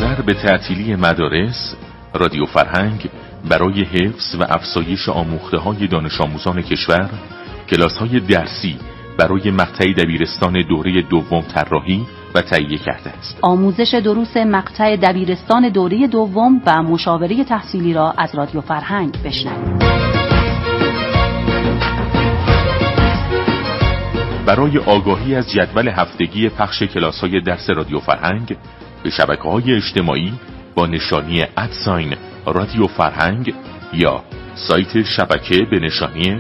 نظر به تعطیلی مدارس، رادیو فرهنگ برای حفظ و افزایش آموخته‌های دانش آموزان کشور کلاس‌های درسی برای مقطع دبیرستان دوره دوم طراحی و تهیه کرده است. آموزش دروس مقطع دبیرستان دوره دوم و مشاوره تحصیلی را از رادیو فرهنگ بشنوید. برای آگاهی از جدول هفتگی پخش کلاس‌های درس رادیو فرهنگ به شبکه‌های اجتماعی با نشانی رادیو فرهنگ یا سایت شبکه به نشانی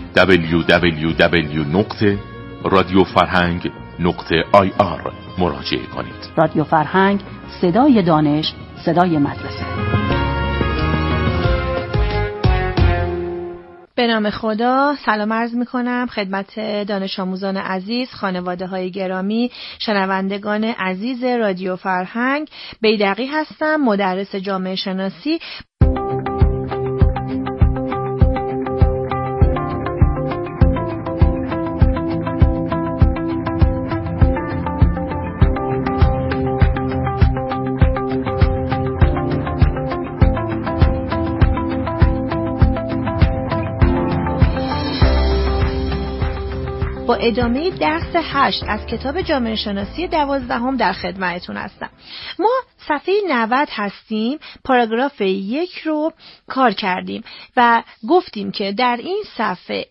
www.radiofarhang.ir مراجعه کنید. رادیو فرهنگ، صدای دانش، صدای مدرسه. به نام خدا، سلام عرض می‌کنم خدمت دانش آموزان عزیز، خانواده‌های گرامی، شنوندگان عزیز رادیو فرهنگ. بیدقی هستم، مدرس جامعه شناسی. با ادامه درس 8 از کتاب جامعه شناسی 12 در خدمتتون هستم. ما صفحه 90 هستیم، پاراگراف 1 رو کار کردیم و گفتیم که در این صفحه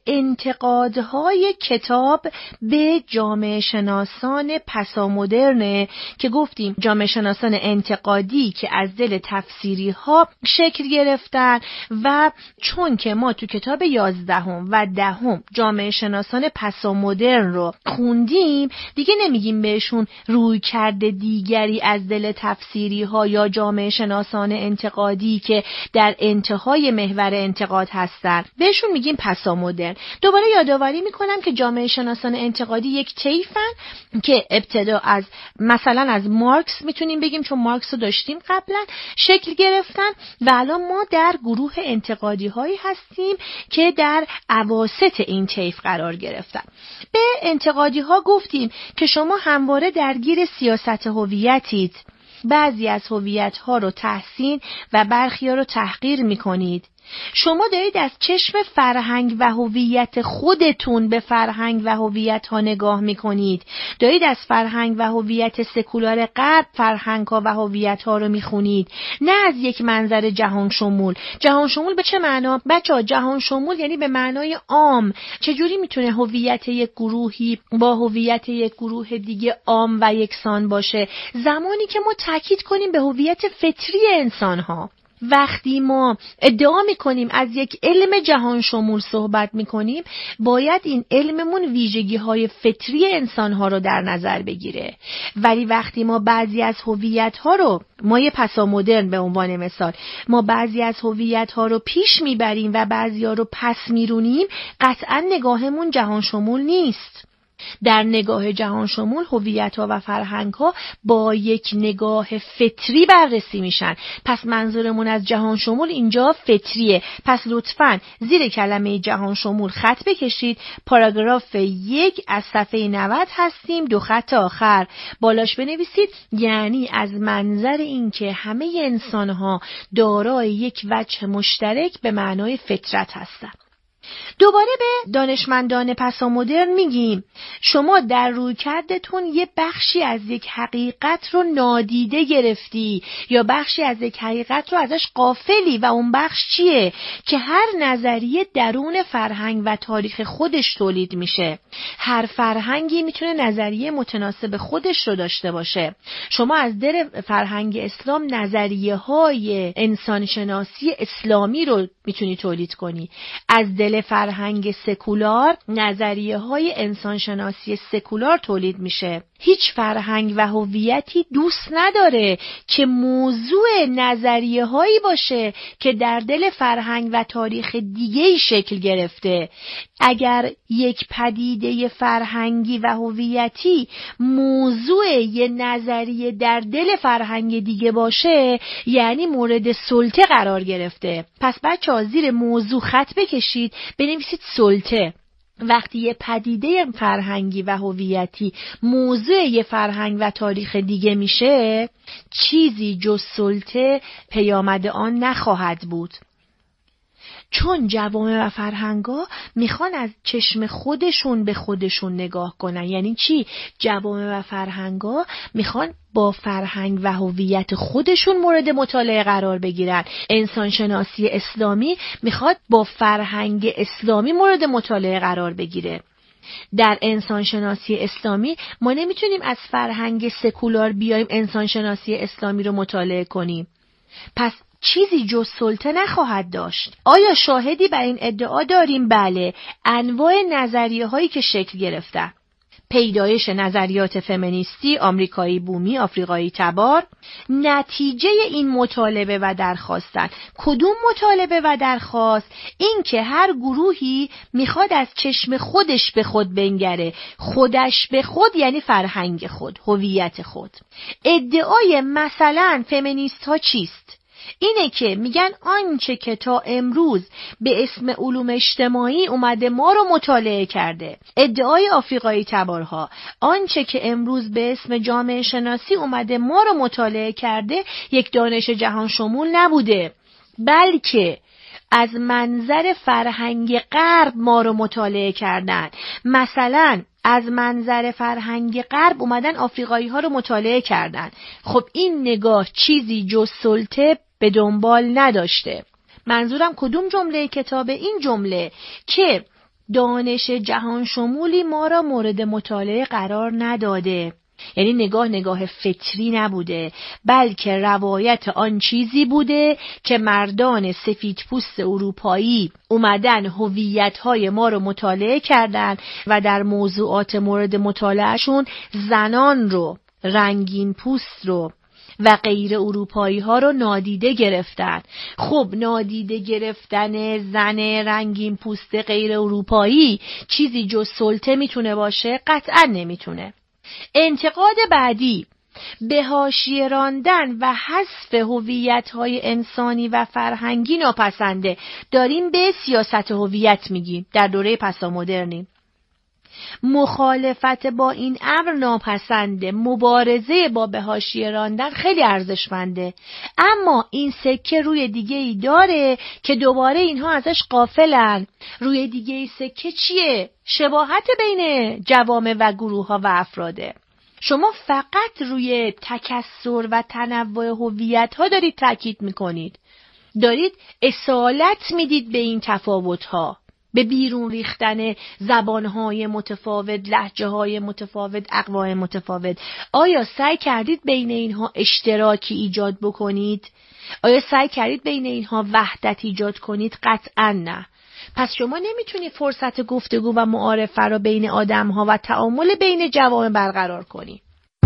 انتقادهای کتاب به جامعه شناسان پسامدرنه که گفتیم جامعه شناسان انتقادی که از دل تفسیری ها شکل گرفتن و چون که ما تو کتاب 11 و 10 جامعه شناسان پسامدرن رو خوندیم، دیگه نمیگیم بهشون روی کرده دیگری از دل تفسیری ها یا جامعه شناسان انتقادی که در انتهای محور انتقاد هستن، بهشون میگیم پسامدرن. دوباره یادآوری میکنم که جامعه شناسان انتقادی یک طیفن که ابتدا از مثلا از مارکس میتونیم بگیم، چون مارکس رو داشتیم قبلا، شکل گرفتن و الان ما در گروه انتقادی هایی هستیم که در اواسط این طیف قرار گرفتن. به انتقادی ها گفتیم که شما همواره درگیر سیاست هویتید، بعضی از هویت ها رو تحسین و برخی ها رو تحقیر می کنید. شما دارید از چشم فرهنگ و هویت خودتون به فرهنگ و هویت ها نگاه می کنید. دارید از فرهنگ و هویت سکولار غرب فرهنگ ها و هویت ها رو می خونید، نه از یک منظر جهان شمول. جهان شمول به چه معنا؟ بچه‌ها جهان شمول یعنی به معنای عام. چجوری میتونه هویت یک گروهی با هویت یک گروه دیگه عام و یکسان باشه؟ زمانی که ما تاکید کنیم به هویت فطری انسان ها. وقتی ما ادعا میکنیم از یک علم جهان شمول صحبت میکنیم، باید این علممون ویژگی‌های فطری انسان‌ها رو در نظر بگیره. ولی وقتی ما بعضی از هویت‌ها رو، ما یه پسامدرن به عنوان مثال، ما بعضی از هویت‌ها رو پیش میبریم و بعضی‌ها رو پس میرونیم، قطعاً نگاهمون جهان شمول نیست. در نگاه جهان شمول هویت‌ها و فرهنگ‌ها با یک نگاه فطری بررسی میشن. پس منظورمون از جهان شمول اینجا فطریه. پس لطفاً زیر کلمه جهان شمول خط بکشید. پاراگراف 1 از صفحه 90 هستیم، 2 خط آخر بالاش بنویسید یعنی از منظر اینکه همه انسان‌ها دارای یک وجه مشترک به معنای فطرت هستند. دوباره به دانشمندان پسامدرن میگیم شما در رویکردتون یه بخشی از یک حقیقت رو نادیده گرفتی یا بخشی از یک حقیقت رو ازش غافلی و اون بخش چیه؟ که هر نظریه درون فرهنگ و تاریخ خودش تولید میشه. هر فرهنگی میتونه نظریه متناسب خودش رو داشته باشه. شما از دل فرهنگ اسلام نظریه های انسانشناسی اسلامی رو میتونی تولید کنی. از دل فرهنگ سکولار نظریه های انسانشناسی سکولار تولید میشه. هیچ فرهنگ و هویتی دوست نداره که موضوع نظریه هایی باشه که در دل فرهنگ و تاریخ دیگه‌ای شکل گرفته. اگر یک پدیده فرهنگی و هویتی موضوع یه نظریه در دل فرهنگ دیگه باشه، یعنی مورد سلطه قرار گرفته. پس بچه‌ها زیر موضوع خط بکشید، بنویسید سلطه. وقتی یه پدیده فرهنگی و هویتی موضوع یه فرهنگ و تاریخ دیگه میشه، چیزی جز سلطه پیامد آن نخواهد بود. چون جوامع و فرهنگا میخوان از چشم خودشون به خودشون نگاه کنن. یعنی چی؟ جوامع و فرهنگا میخوان با فرهنگ و هویت خودشون مورد مطالعه قرار بگیرن. انسان شناسی اسلامی میخواد با فرهنگ اسلامی مورد مطالعه قرار بگیره. در انسان شناسی اسلامی ما نمیتونیم از فرهنگ سکولار بیایم انسان شناسی اسلامی رو مطالعه کنیم. پس چیزی جز سلطه نخواهد داشت. آیا شاهدی بر این ادعا داریم؟ بله، انواع نظریه هایی که شکل گرفتن. پیدایش نظریات فمینیستی، آمریکایی بومی، آفریقایی تبار، نتیجه این مطالبه و درخواستن. کدوم مطالبه و درخواست؟ این که هر گروهی میخواد از چشم خودش به خود بنگره. خودش به خود یعنی فرهنگ خود، هویت خود. ادعای مثلا فمینیست ها چیست؟ اینه که میگن آنچه که تا امروز به اسم علوم اجتماعی اومده ما رو مطالعه کرده. ادعای آفریقایی تبارها آنچه که امروز به اسم جامعه شناسی اومده ما رو مطالعه کرده یک دانش جهان شمول نبوده، بلکه از منظر فرهنگ غرب ما رو مطالعه کردن. مثلا از منظر فرهنگ غرب اومدن آفریقایی ها رو مطالعه کردن. خب این نگاه چیزی جز سلطه به دنبال نداشته. منظورم کدوم جمله کتابه؟ این جمله که دانش جهان شمولی ما را مورد مطالعه قرار نداده. یعنی نگاه فطری نبوده، بلکه روایت آن چیزی بوده که مردان سفیدپوست اروپایی اومدن هویت‌های ما رو مطالعه کردن و در موضوعات مورد مطالعهشون زنان رو، رنگین پوست رو و غیر اروپایی ها رو نادیده گرفتن. خب نادیده گرفتن زن رنگین پوست غیر اروپایی چیزی جز سلطه میتونه باشه؟ قطعا نمیتونه. انتقاد بعدی، به حاشیه راندن و حذف هویت‌های انسانی و فرهنگی ناپسنده. داریم به سیاست هویت میگیم، در دوره پسامدرنیم. مخالفت با این امر ناپسنده. مبارزه با به حاشیه راندن خیلی ارزشمنده، اما این سکه روی دیگه ای داره که دوباره اینها ازش غافلن. روی دیگه ای سکه چیه؟ شباهت بین جوامع و گروه ها و افراده. شما فقط روی تکثر و تنوع هویت ها دارید تاکید میکنید، دارید اصالت میدید به این تفاوت ها، به بیرون ریختن زبانهای متفاوت، لهجه‌های متفاوت، اقوام متفاوت. آیا سعی کردید بین اینها اشتراکی ایجاد بکنید؟ آیا سعی کردید بین اینها وحدت ایجاد کنید؟ قطعاً نه. پس شما نمیتونید فرصت گفتگو و معارفه را بین آدم‌ها و تعامل بین جوامع برقرار کنید.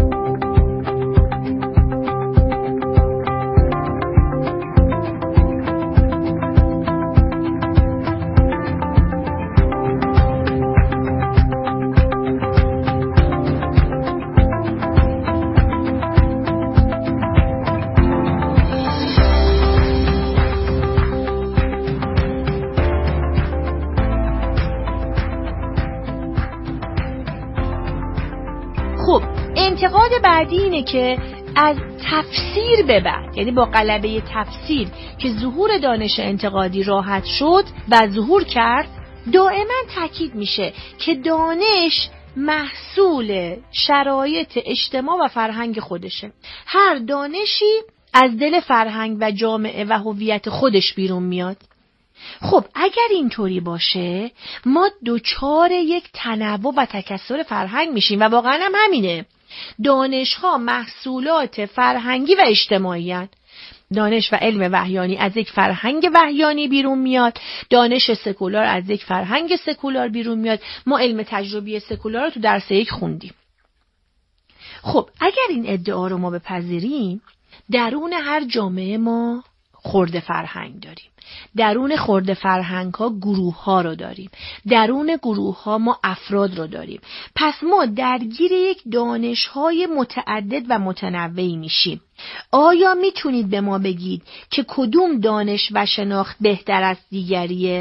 انتقاد بعدی اینه که از تفسیر به بعد، یعنی با غلبه تفسیر که ظهور دانش انتقادی راحت شد و ظهور کرد، دائما تاکید میشه که دانش محصول شرایط اجتماع و فرهنگ خودشه. هر دانشی از دل فرهنگ و جامعه و هویت خودش بیرون میاد. خب اگر اینطوری باشه ما دوچار یک تنوع و تکثر فرهنگ میشیم و واقعا هم همینه. دانش‌ها محصولات فرهنگی و اجتماعی هستند. دانش و علم وحیانی از یک فرهنگ وحیانی بیرون میاد، دانش سکولار از یک فرهنگ سکولار بیرون میاد. ما علم تجربی سکولار رو تو درس 1 خوندیم. خب اگر این ادعا رو ما بپذیریم، درون هر جامعه ما خرده فرهنگ داریم. درون خرده فرهنگ ها گروه ها رو داریم. درون گروه ها ما افراد رو داریم. پس ما درگیر یک دانش های متعدد و متنوعی میشیم. آیا میتونید به ما بگید که کدوم دانش و شناخت بهتر از دیگریه؟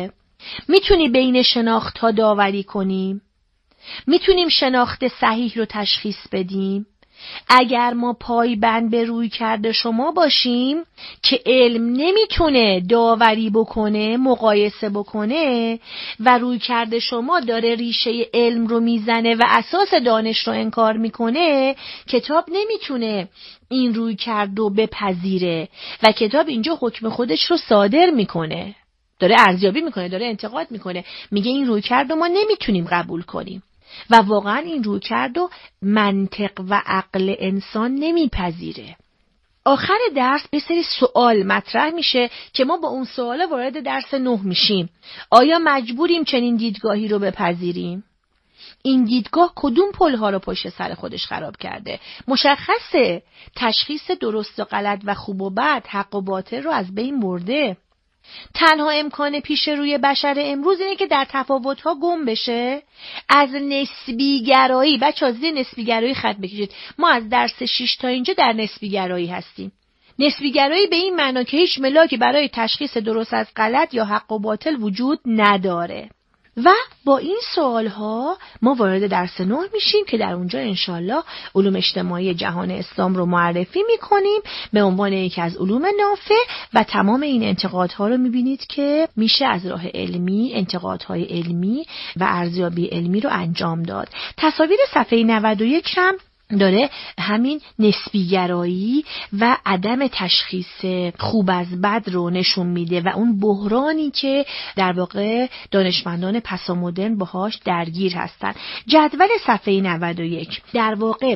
میتونی بین شناخت ها داوری کنیم؟ میتونیم شناخت صحیح رو تشخیص بدیم؟ اگر ما پایبند به روی کرده شما باشیم که علم نمیتونه داوری بکنه، مقایسه بکنه و روی کرده شما داره ریشه علم رو میزنه و اساس دانش رو انکار میکنه، کتاب نمیتونه این روی کرد رو بپذیره و کتاب اینجا حکم خودش رو صادر میکنه، داره ارزیابی میکنه، داره انتقاد میکنه، میگه این روی کرد رو ما نمیتونیم قبول کنیم و واقعا این رویکرد رو منطق و عقل انسان نمیپذیره. آخر درس به سری سوال مطرح میشه که ما با اون سوالا وارد درس 9 میشیم. آیا مجبوریم چنین دیدگاهی رو بپذیریم؟ این دیدگاه کدوم پلها رو پشت سر خودش خراب کرده؟ مشخصه تشخیص درست و غلط و خوب و بد، حق و باطل رو از بین برده. تنها امکان پیش روی بشر امروز اینه که در تفاوت‌ها گم بشه، از نسبیگرایی. بچه‌ها زیر نسبیگرایی خط بکشید. ما از درس 6 تا اینجا در نسبیگرایی هستیم. نسبیگرایی به این معنا که هیچ ملاکی برای تشخیص درست از غلط یا حق و باطل وجود نداره. و با این سوالها ما وارد درس 9 میشیم که در اونجا انشالله علوم اجتماعی جهان اسلام رو معرفی میکنیم به عنوان یکی از علوم نافع و تمام این انتقادها رو میبینید که میشه از راه علمی، انتقادهای علمی و ارزیابی علمی رو انجام داد. تصاویر صفحه 91 هم داره همین نسبیگرایی و عدم تشخیص خوب از بد رو نشون میده و اون بحرانی که در واقع دانشمندان پسامدرن باهاش درگیر هستن. جدول صفحه 91 در واقع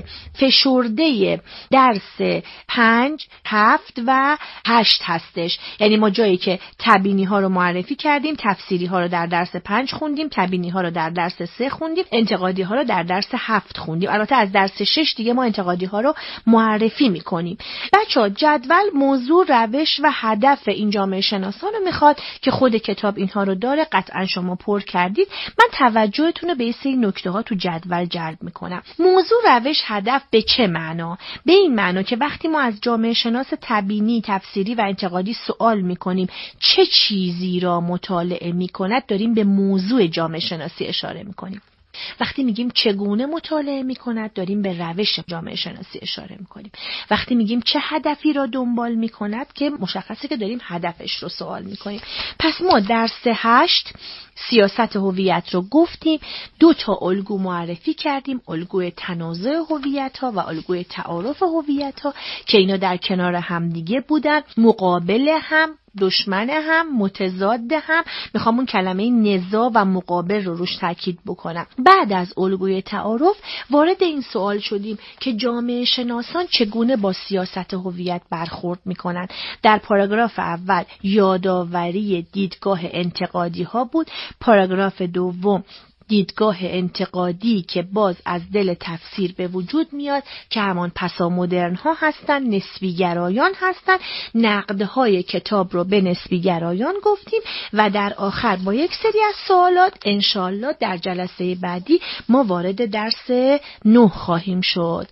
فشرده درس 5، 7 و 8 هستش. یعنی ما جایی که تبیینی ها رو معرفی کردیم، تفسیری ها رو در درس 5 خوندیم، تبیینی ها رو در درس 3 خوندیم، انتقادی ها رو در درس 7 خوندیم. البته از درس 6 دیگه ما انتقادی ها رو معرفی میکنیم. بچه‌ها جدول موضوع، روش و هدف این جامعه شناسان رو میخواد که خود کتاب اینها رو داره، قطعا شما پر کردید. من توجهتون رو به این سری نکته ها تو جدول جلب میکنم. موضوع، روش، هدف به چه معنا؟ به این معنا که وقتی ما از جامعه شناس تبیینی، تفسیری و انتقادی سوال میکنیم چه چیزی را مطالعه میکند، داریم به موضوع جامعه شناسی اشاره میکنیم. وقتی میگیم چگونه مطالعه میکند، داریم به روش جامعه شناسی اشاره میکنیم. وقتی میگیم چه هدفی را دنبال میکند، که مشخصه که داریم هدفش رو سوال میکنیم. پس ما درس 8 سیاست هویت رو گفتیم، 2 تا الگو معرفی کردیم، الگوی تنازع هویت ها و الگوی تعارف هویت ها که اینا در کنار هم دیگه بودن، مقابل هم، دشمن هم، متضاد هم. میخوام اون کلمه نزاع و مقابل رو روش تاکید بکنم. بعد از الگوی تعارف وارد این سوال شدیم که جامعه شناسان چگونه با سیاست هویت برخورد میکنن. در پاراگراف اول یادآوری دیدگاه انتقادی ها بود. پاراگراف دوم دیدگاه انتقادی که باز از دل تفسیر به وجود میاد که همان پسامدرن ها هستن، نسبیگرایان هستن. نقدهای کتاب رو به نسبیگرایان گفتیم و در آخر با یک سری از سوالات انشالله در جلسه بعدی ما وارد درس 9 خواهیم شد.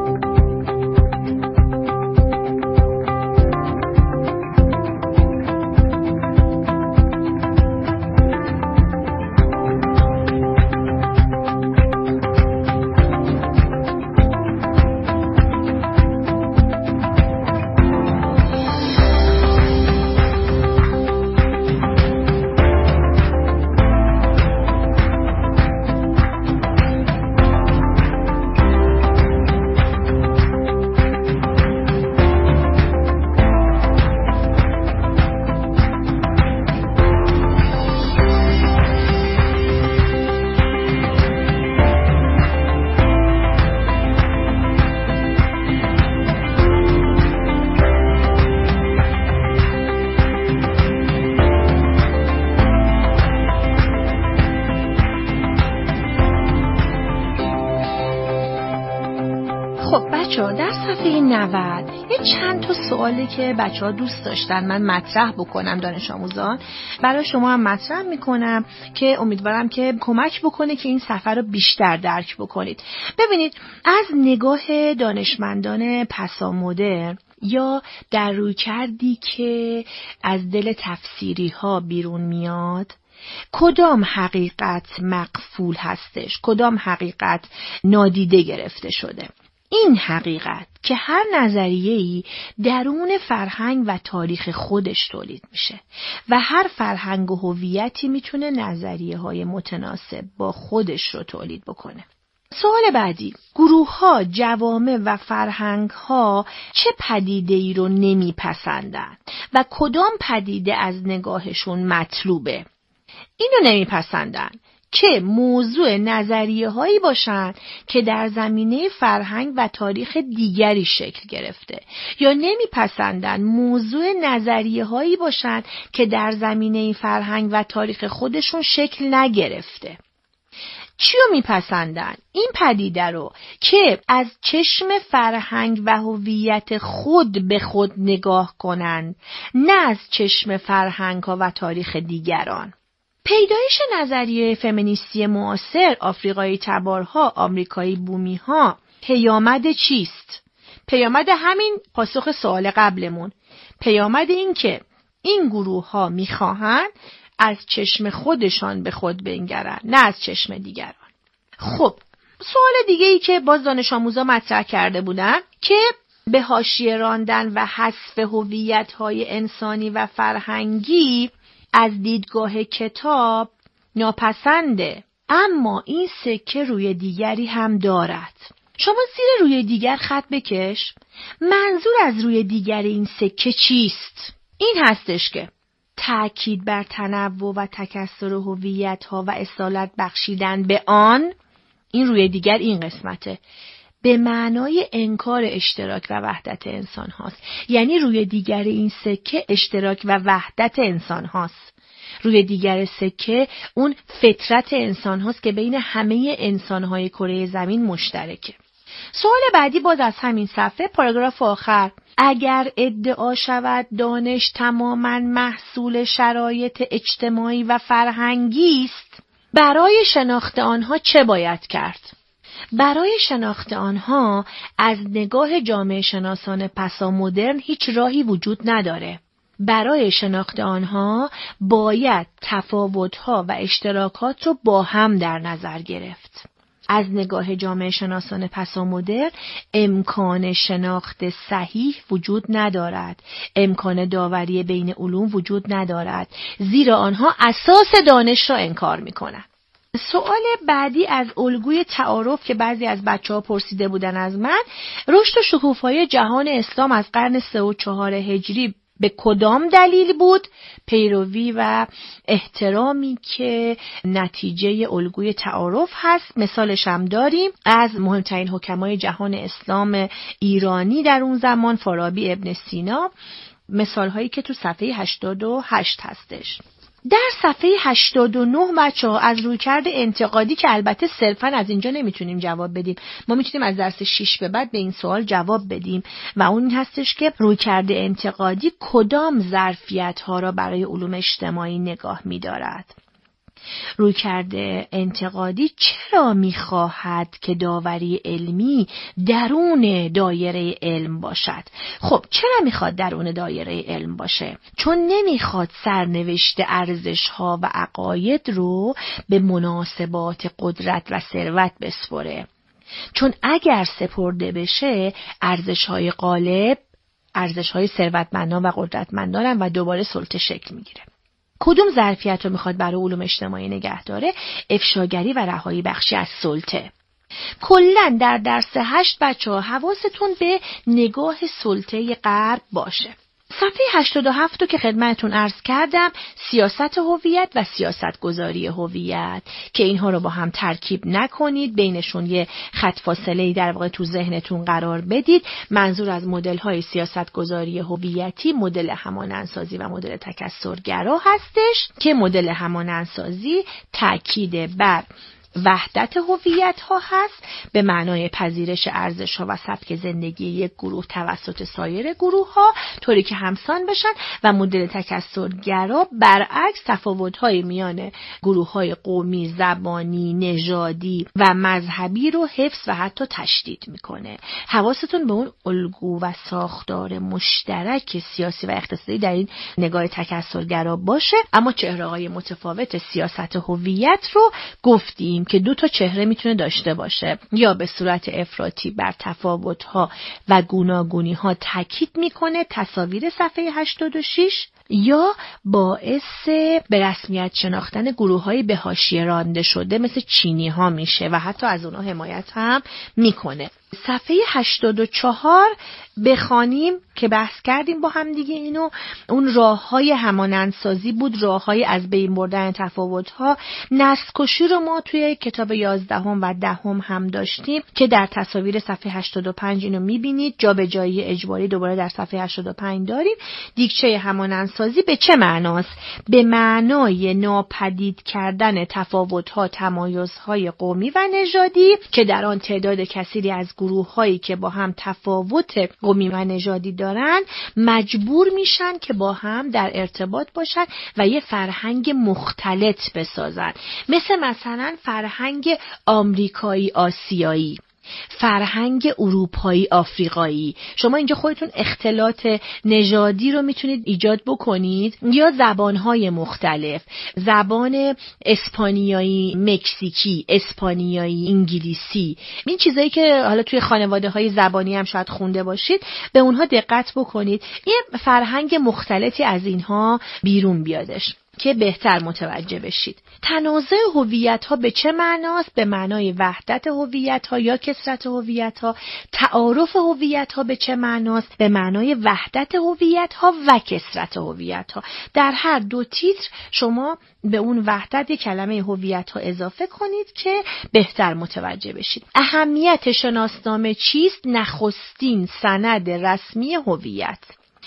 در صفحه 90 یه چند تا سوالی که بچه‌ها دوست داشتن من مطرح بکنم دانش آموزان، برای شما هم مطرح میکنم که امیدوارم که کمک بکنه که این صفحه رو بیشتر درک بکنید. ببینید، از نگاه دانشمندان پسامدرن یا در رویکردی که از دل تفسیری ها بیرون میاد، کدام حقیقت مغفول هستش، کدام حقیقت نادیده گرفته شده. این حقیقت که هر نظریه‌ای درون فرهنگ و تاریخ خودش تولید میشه و هر فرهنگ و هویتی میتونه نظریه‌های متناسب با خودش رو تولید بکنه. سوال بعدی، گروه‌ها، جوامع و فرهنگ‌ها چه پدیده‌ای رو نمیپسندن و کدام پدیده از نگاهشون مطلوبه؟ اینو نمیپسندن که موضوع نظریه هایی باشن که در زمینه فرهنگ و تاریخ دیگری شکل گرفته، یا نمیپسندن موضوع نظریه هایی باشن که در زمینه فرهنگ و تاریخ خودشون شکل نگرفته. چیو میپسندن؟ این پدیده رو که از چشم فرهنگ و هویت خود به خود نگاه کنن، نه از چشم فرهنگ ها و تاریخ دیگران. پیدایش نظریه فمینیستی معاصر، آفریقایی تبارها، آمریکایی بومیها، پیامد چیست؟ پیامد همین پاسخ سوال قبلمون. پیامد این که این گروه ها میخواهن از چشم خودشان به خود بنگرن، نه از چشم دیگران. خب، سوال دیگه ای که باز دانش آموزا مطرح کرده بودن که به حاشیه راندن و حذف هویت‌های انسانی و فرهنگی از دیدگاه کتاب ناپسنده، اما این سکه روی دیگری هم دارد. شما زیر روی دیگر خط بکش. منظور از روی دیگر این سکه چیست؟ این هستش که تأکید بر تنوع و تکثر هویت‌ها و اصالت بخشیدن به آن، این روی دیگر این قسمته، به معنای انکار اشتراک و وحدت انسان هاست. یعنی روی دیگر این سکه اشتراک و وحدت انسان هاست. روی دیگر سکه اون فطرت انسان هاست که بین همه انسان های کره زمین مشترکه. سوال بعدی باز از همین صفحه، پاراگراف آخر. اگر ادعا شود دانش تماماً محصول شرایط اجتماعی و فرهنگی است، برای شناخت آنها چه باید کرد؟ برای شناخت آنها از نگاه جامعه شناسان پسا مدرن هیچ راهی وجود نداره. برای شناخت آنها باید تفاوت‌ها و اشتراکات رو با هم در نظر گرفت. از نگاه جامعه شناسان پسا مدرن امکان شناخت صحیح وجود ندارد. امکان داوری بین علوم وجود ندارد، زیرا آنها اساس دانش را انکار می‌کنند. سوال بعدی از الگوی تعارف که بعضی از بچه‌ها پرسیده بودن از من، رشد و شکوفایی جهان اسلام از قرن 3 و 4 هجری به کدام دلیل بود؟ پیروی و احترامی که نتیجه الگوی تعارف هست. مثالش هم داریم از مهمترین حکمای جهان اسلام ایرانی در اون زمان، فارابی، ابن سینا، مثال هایی که تو صفحه 88 هستش. در صفحه 89 بچه‌ها از رویکرد انتقادی که البته صرفاً از اینجا نمیتونیم جواب بدیم، ما میتونیم از درس 6 به بعد به این سوال جواب بدیم و اون هستش که رویکرد انتقادی کدام ظرفیت‌ها را برای علوم اجتماعی نگاه می‌دارد. رویکرد انتقادی چرا می‌خواهد که داوری علمی درون دایره علم باشد؟ خب چرا می‌خواد درون دایره علم باشه؟ چون نمی‌خواد سرنوشت ارزش‌ها و عقاید رو به مناسبات قدرت و ثروت بسپره. چون اگر سپرده بشه ارزش‌های غالب، ارزش‌های ثروتمندان و قدرتمندان و دوباره سلطه شکل می‌گیره. کدوم ظرفیت رو میخواد برای علوم اجتماعی نگه داره؟ افشاگری و رهایی بخشی از سلطه. کلاً در درس 8 بچه‌ها حواستون به نگاه سلطه غرب باشه. صفحه 87 رو که خدمتتون عرض کردم، سیاست هویت و سیاست گذاری هویت، که اینها رو با هم ترکیب نکنید، بینشون یه خط فاصله‌ای در واقع تو ذهنتون قرار بدید. منظور از مدل‌های سیاست گذاری هویتی مدل همانندسازی و مدل تکثرگرا هستش که مدل همانندسازی تاکید بر وحدت هویت ها هست به معنای پذیرش ارزش ها و سبک زندگی یک گروه توسط سایر گروه ها طوری که همسان بشن و مدل تکثرگرا برعکس تفاوت های میان گروه های قومی، زبانی، نژادی و مذهبی رو حفظ و حتی تشدید میکنه. حواستون به اون الگو و ساختار مشترک سیاسی و اقتصادی در این نگاه تکثرگرا باشه. اما چهره‌های متفاوت سیاست هویت رو گفتیم که دو تا چهره میتونه داشته باشه، یا به صورت افراطی بر تفاوت‌ها و گوناگونی‌ها تاکید میکنه، تصاویر صفحه 86، یا باعث به رسمیت شناختن گروه‌های به حاشیه رانده شده مثل چینی‌ها میشه و حتی از اونها حمایت هم میکنه. صفحه 84 بخوانیم که بحث کردیم با هم دیگه اینو، اون راه‌های همانندسازی بود، راه‌های از بین بردن تفاوت‌ها. نسل‌کشی رو ما توی کتاب 11 و 10 هم داشتیم که در تصاویر صفحه 85 اینو می‌بینید. جابجایی اجباری دوباره در صفحه 85 داریم. دیگچه همانندسازی به چه معناست؟ به معنای ناپدید کردن تفاوت‌ها، تمایزهای قومی و نژادی که در آن تعداد کثیری از گروه‌هایی که با هم تفاوت قومی و نژادی دارن مجبور میشن که با هم در ارتباط باشن و یه فرهنگ مختلط بسازن، مثلا فرهنگ آمریکایی آسیایی، فرهنگ اروپایی آفریقایی. شما اینجا خودتون اختلاط نژادی رو میتونید ایجاد بکنید، یا زبانهای مختلف، زبان اسپانیایی مکزیکی، اسپانیایی انگلیسی، این چیزایی که حالا توی خانواده‌های زبانی هم شاید خونده باشید به اونها دقت بکنید. یه فرهنگ مختلطی از اینها بیرون بیادش که بهتر متوجه بشید. تنازع هویت‌ها به چه معناست؟ به معنای وحدت هویت‌ها یا کثرت هویت‌ها. تعارف هویت‌ها به چه معناست؟ به معنای وحدت هویت‌ها و کثرت هویت‌ها. در هر دو تیتر شما به اون وحدت یک کلمه هویت‌ها اضافه کنید که بهتر متوجه بشید. اهمیت شناسنامه چیست؟ نخستین سند رسمی هویت.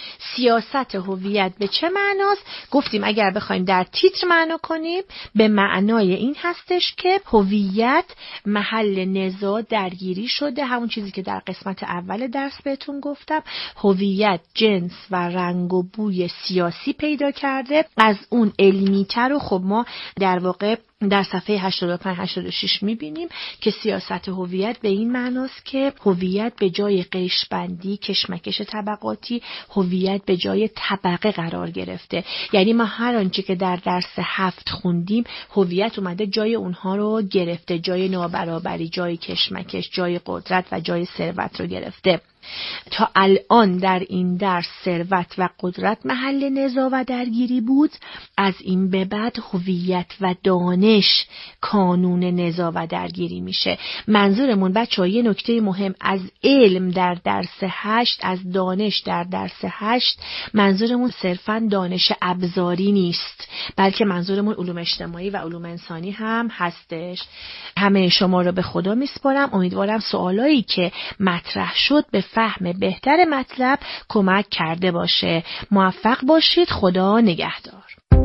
سیاست هویت به چه معناست؟ گفتیم اگر بخوایم در تیتر معنا کنیم به معنای این هستش که هویت محل نزاع درگیری شده، همون چیزی که در قسمت اول درس بهتون گفتم. هویت جنس و رنگ و بوی سیاسی پیدا کرده، از اون علمی‌تر و خب ما در واقع در صفحه 85-86 می‌بینیم که سیاست هویت به این معناست که هویت به جای قشربندی، کشمکش طبقاتی، هویت به جای طبقه قرار گرفته. یعنی ما هر آنچه که در درس 7 خوندیم هویت اومده جای اونها رو گرفته، جای نابرابری، جای کشمکش، جای قدرت و جای ثروت رو گرفته. تا الان در این درس ثروت و قدرت محل نزاع و درگیری بود، از این به بعد هویت و دانش کانون نزاع و درگیری میشه. منظورمون بچه‌ها یه نکته مهم از علم در درس 8، از دانش در درس 8 منظورمون صرفاً دانش ابزاری نیست، بلکه منظورمون علوم اجتماعی و علوم انسانی هم هستش. همه شما رو به خدا میسپارم. امیدوارم سوالایی که مطرح شد به فهم بهتر مطلب کمک کرده باشه. موفق باشید. خدا نگهدار.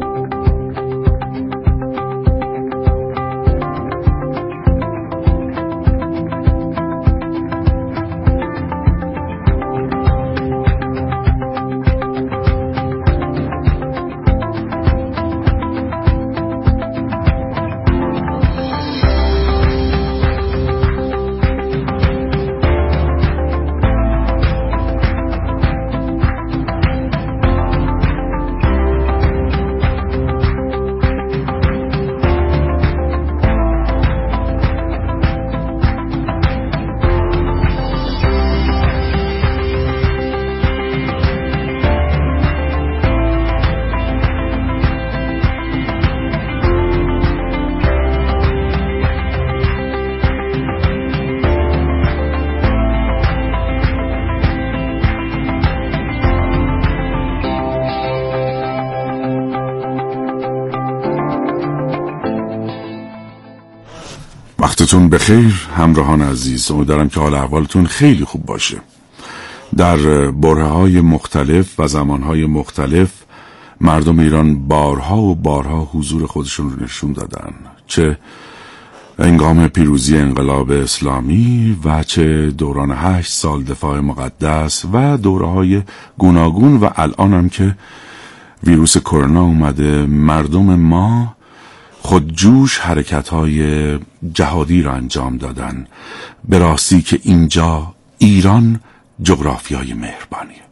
وقتتون بخیر همراهان عزیز، امیدوارم که حال احوالتون خیلی خوب باشه. در برهه‌های مختلف و زمانهای مختلف مردم ایران بارها و بارها حضور خودشون رو نشون دادن، چه هنگام پیروزی انقلاب اسلامی و چه دوران 8 سال دفاع مقدس و دوره‌های گوناگون و الان هم که ویروس کرونا اومده، مردم ما خودجوش حرکت‌های جهادی را انجام دادن. به راستی که اینجا ایران جغرافیای مهربانیه.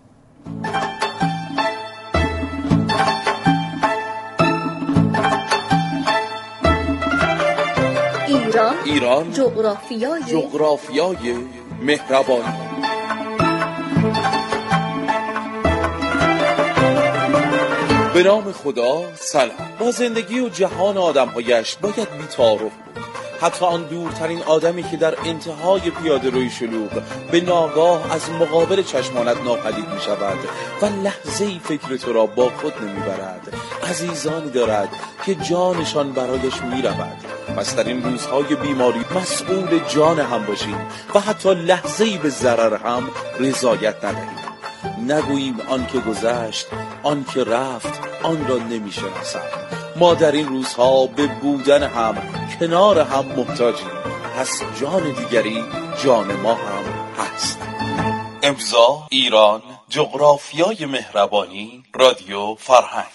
ایران جغرافیای مهربانی. به نام خدا. سلام. با زندگی و جهان آدم‌هایش باید بی‌تعارف بود. حتی آن دورترین آدمی که در انتهای پیاده‌روی شلوغ به ناگاه از مقابل چشمانت ناپدید می شود و لحظه‌ای فکر تو را با خود نمیبرد، عزیزانی دارد که جانشان برایش می رود. پس در این روزهای بیماری مسئول جان هم باشیم و حتی لحظه‌ای به ضرر هم رضایت ندهیم. نگوییم آن که گذشت، آن که رفت، آن را نمی‌شناسم. ما در این روزها به بودن هم، کنار هم محتاجیم. پس جان دیگری جان ما هم هست. امضا ایران جغرافیای مهربانی، رادیو فرهنگ.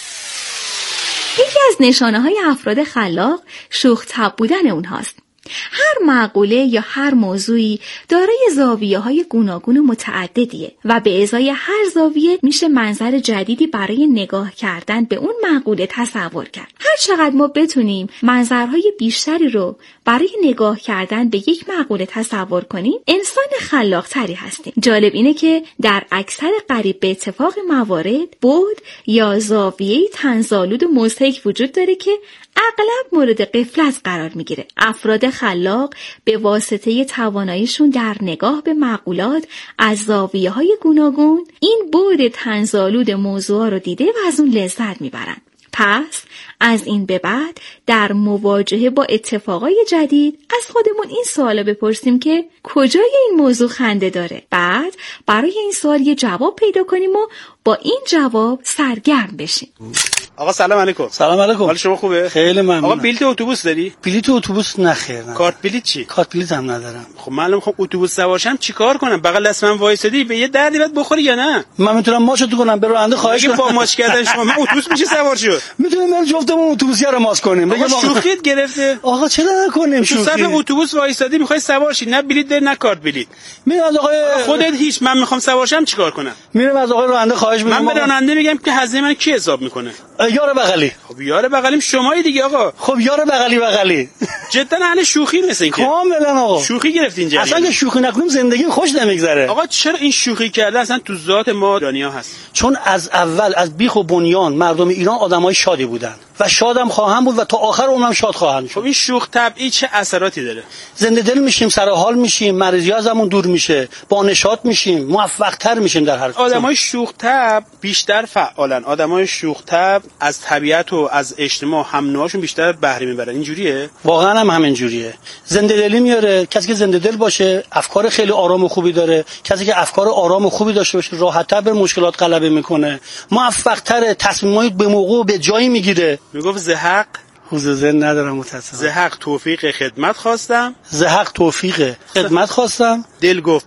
یکی از نشانه‌های افراد خلاق شوخ طبع بودن اونهاست. هر مقوله یا هر موضوعی دارای زاویه‌های گوناگون و متعددیه و به ازای هر زاویه میشه منظر جدیدی برای نگاه کردن به اون مقوله تصور کرد. هر چقدر ما بتونیم منظرهای بیشتری رو برای نگاه کردن به یک مقوله تصور کنیم، انسان خلاق‌تری هستیم. جالب اینه که در اکثر قریب به اتفاق موارد بعد یا زاویه‌ای طنزآلود و مضحک وجود داره که اغلب مورد غفلت قرار میگیره. افراد خلاق به واسطه تواناییشون در نگاه به مقولات از زاویه‌های گوناگون این بعد طنزآلود موضوعا رو دیده و از اون لذت میبرن. پس از این به بعد در مواجهه با اتفاقای جدید از خودمون این سوالو بپرسیم که کجای این موضوع خنده داره؟ بعد برای این سوال یه جواب پیدا کنیم و با این جواب سرگرم بشیم. آقا سلام علیکم. سلام علیکم. حال شما خوبه؟ خیلی ممنون. آقا بلیت اتوبوس داری؟ بلیت اتوبوس نخیرم. کارت بلیت چی؟ کارت بلیت هم ندارم. خب معلوم خب اتوبوس سوارشم چیکار کنم؟ بغل دست من وایسادی به یه دردی بعد بخوری یا نه؟ من میتونم ماشو تو کنم به راننده خواهش کنم. با ماچ کردن شما من اتوبوس میشه سوار شد. میتونیم بریم جفتمون اتوبوسیا رو ماچ کنیم. بگم شوخیت گرفته. آقا چرا نکنیم شوخی؟ تو صف اتوبوس وایسادی میخوای سوار شی، نه بلیت داری نه کارت بلیت. میرم از آقای خودت هیچ من میخوام سوارشم چیکار کنم؟ میرم از آقای راننده خواهش میکنم. من به راننده میگم که هزینه من کی حساب میکنه؟ یار بغلی. خب یار بغلیم شمایی دیگه آقا. خب یار بغلی. جدا اهل شوخی مثل اینکه. کاملا آقا. شوخی گرفتین جریان. اصلا که شوخی نکنیم زندگی خوش نمیگذره. آقا چرا این شوخی کردن اصلا تو ذات ما ایرانی‌ها هست؟ چون از اول از بیخ و بنیان مردم ایران آدمای شادی بودن و شادم خواهند بود و تا آخر عمرم شاد خواهند شد. خب این شوخ طبعی چه اثراتی داره؟ زنده دل میشیم، سر حال میشیم، مریضی ازمون دور میشه، با نشاط میشیم، موفق‌تر میشیم در هر کار. آدمای شوخ طبع بیشتر فعالن. آدمای شوخ طبع از طبیعت و از اجتماع هم نوعشون بیشتر بهره میبرن. اینجوریه؟ واقعا هم همین جوریه. زنده دلی میاره. کسی که زنده دل باشه افکار خیلی آرام و خوبی داره. کسی که افکار آرام و خوبی داشته باشه راحت‌تر به مشکلات غلبه میکنه، موفق‌تره، تصمیمای به موقع و به جایی میگیره. میگفت زهق حضور ندارم متأسفم. زهق توفیق خدمت خواستم. زهق توفیق خدمت خواستم. دل گفت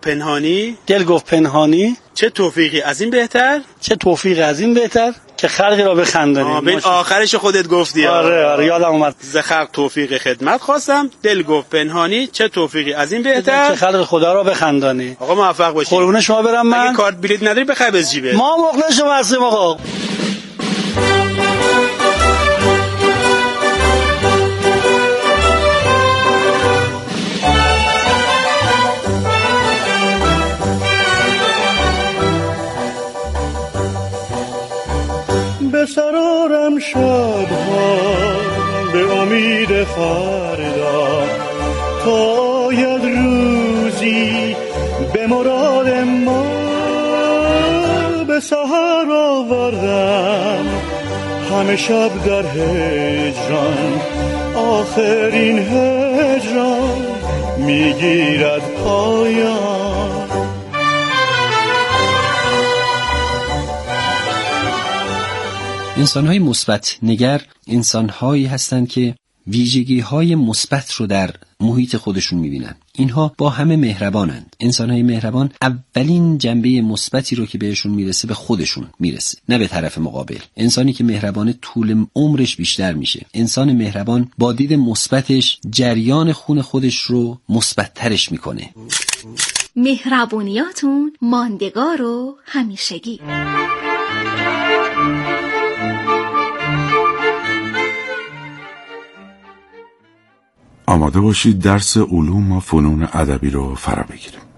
پنهانی. چه توفیقی از این بهتر؟ که خلقی را بخندانیم. به آخرش خودت گفتی. آره یادم اومد. زخلق توفیق خدمت خواستم، دل گفت پنهانی، چه توفیقی از این بهتر که خلق خدا را بخندانی. آقا موفق باشی. قربون شما برم. من اگه کارت بلیت نداری بخر بز جیبه. ما مخلص شما هستیم آقا. به سرارم شبها به امید فردا تا آید روزی به مراد ما. به سحر آوردم همه شب در هجران، آخرین هجران میگیرد پایان. انسان‌های مثبت نگر انسان‌هایی هستند که ویژگی‌های مثبت رو در محیط خودشون می‌بینن. اینها با همه مهربانند. انسان‌های مهربان اولین جنبه مثبتی رو که بهشون میرسه به خودشون میرسه، نه به طرف مقابل. انسانی که مهربانه طول عمرش بیشتر میشه. انسان مهربان با دید مثبتش جریان خون خودش رو مثبت‌ترش میکنه. مهربونیاتون ماندگار و همیشگی. آماده باشید درس علوم و فنون ادبی رو فرا بگیریم.